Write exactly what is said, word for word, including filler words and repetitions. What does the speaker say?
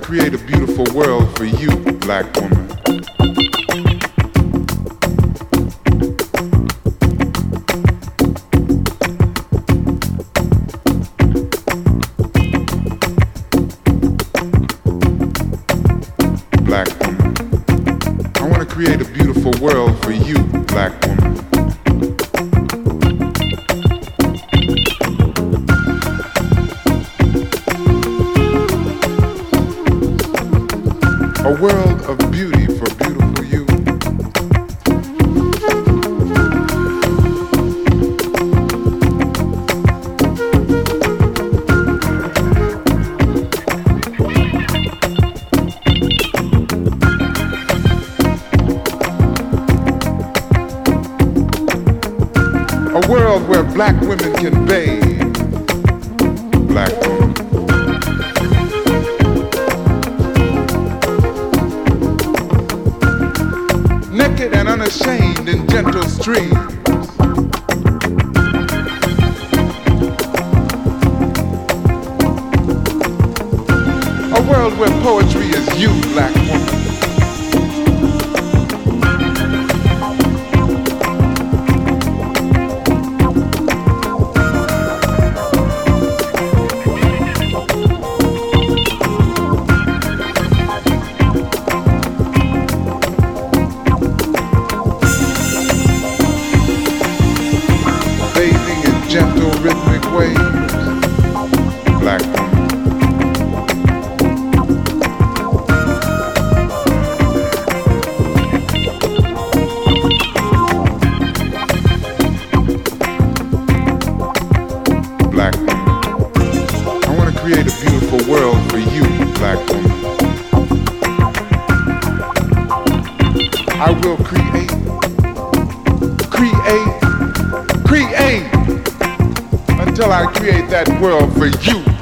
create a beautiful world for you, black woman. Black woman. I want to create a beautiful world for you, black woman. A world of beauty for beautiful you. A world where black women can bathe. Black women. Naked and unashamed in gentle streams. A world where poetry is you, black woman. Bathing in gentle rhythmic waves, black woman. Black woman. I want to create a beautiful world for you, black woman. I will create, create, create until I create that world for you.